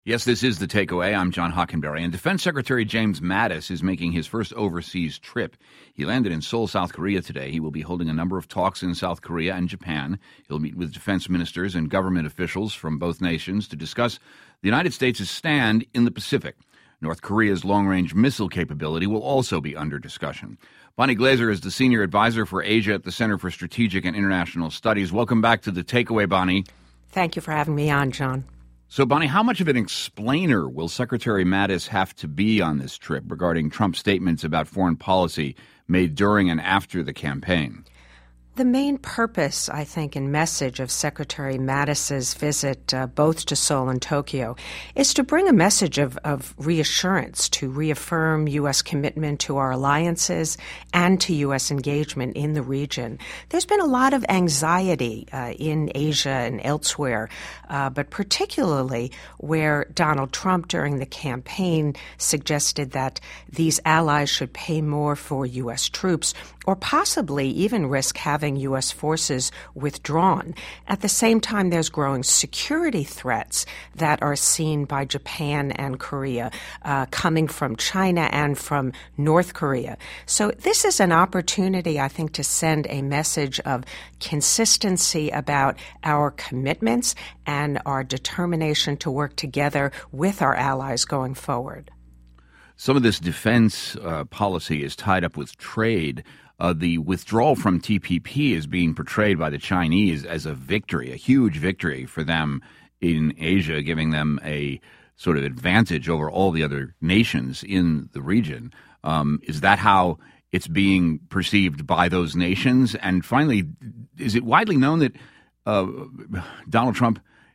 Yes, this is The Takeaway. I'm John Hockenberry, and Defense Secretary James Mattis is making his first overseas trip. He landed in Seoul, South Korea today. He will be holding a number of talks in South Korea and Japan. He'll meet with defense ministers and government officials from both nations to discuss the United States' stand in the Pacific. North Korea's long-range missile capability will also be under discussion. Bonnie Glaser is the Senior Advisor for Asia at the Center for Strategic and International Studies. Welcome back to The Takeaway, Bonnie. Thank you for having me on, John. So, Bonnie, how much of an explainer will Secretary Mattis have to be on this trip regarding Trump's statements about foreign policy made during and after the campaign? The main purpose, I think, and message of Secretary Mattis's visit both to Seoul and Tokyo is to bring a message of reassurance, to reaffirm U.S. commitment to our alliances and to U.S. engagement in the region. There's been a lot of anxiety in Asia and elsewhere, but particularly where Donald Trump during the campaign suggested that these allies should pay more for U.S. troops or possibly even risk having U.S. forces withdrawn. At the same time, there's growing security threats that are seen by Japan and Korea, coming from China and from North Korea. So this is an opportunity, I think, to send a message of consistency about our commitments and our determination to work together with our allies going forward. Some of this defense policy is tied up with trade. The withdrawal from TPP is being portrayed by the Chinese as a victory, a huge victory for them in Asia, giving them a sort of advantage over all the other nations in the region. Is that how it's being perceived by those nations? And finally, is it widely known that Donald Trump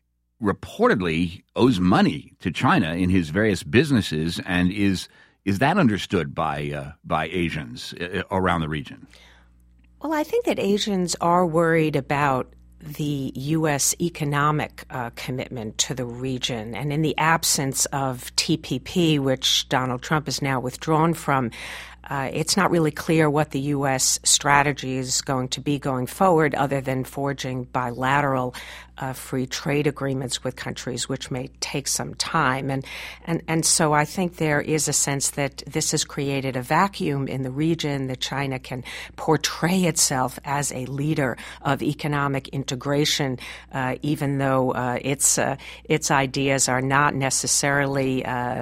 reportedly owes money to China in his various businesses, and is that understood by Asians around the region? Well, I think that Asians are worried about the U.S. economic commitment to the region. And in the absence of TPP, which Donald Trump is now withdrawn from, it's not really clear what the U.S. strategy is going to be going forward other than forging bilateral free trade agreements with countries, which may take some time. And so I think there is a sense that this has created a vacuum in the region, that China can portray itself as a leader of economic integration, even though its ideas are not necessarily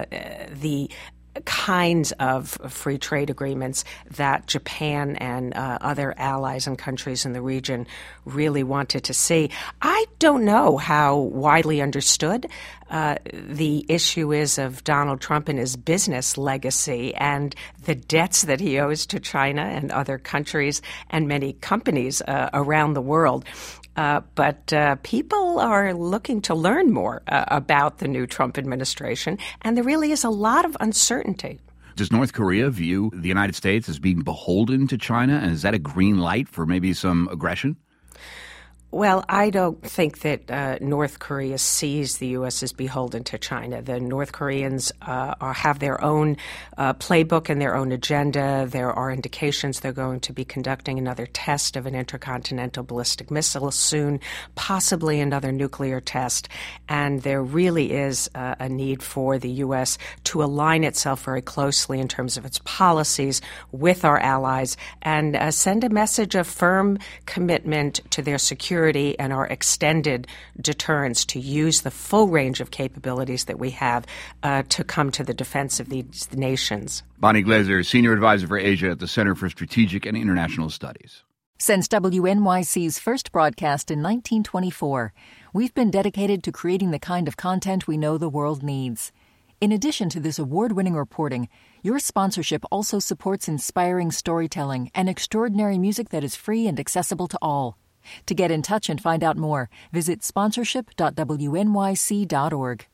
the kinds of free trade agreements that Japan and other allies and countries in the region really wanted to see. I don't know how widely understood the issue is of Donald Trump and his business legacy and the debts that he owes to China and other countries and many companies around the world. But people are looking to learn more about the new Trump administration, and there really is a lot of uncertainty. Does North Korea view the United States as being beholden to China, and is that a green light for maybe some aggression? Well, I don't think that North Korea sees the U.S. as beholden to China. The North Koreans have their own playbook and their own agenda. There are indications they're going to be conducting another test of an intercontinental ballistic missile soon, possibly another nuclear test. And there really is a need for the U.S. to align itself very closely in terms of its policies with our allies and send a message of firm commitment to their security and our extended deterrence, to use the full range of capabilities that we have to come to the defense of these nations. Bonnie Glaser, Senior Advisor for Asia at the Center for Strategic and International Studies. Since WNYC's first broadcast in 1924, we've been dedicated to creating the kind of content we know the world needs. In addition to this award-winning reporting, your sponsorship also supports inspiring storytelling and extraordinary music that is free and accessible to all. To get in touch and find out more, visit sponsorship.wnyc.org.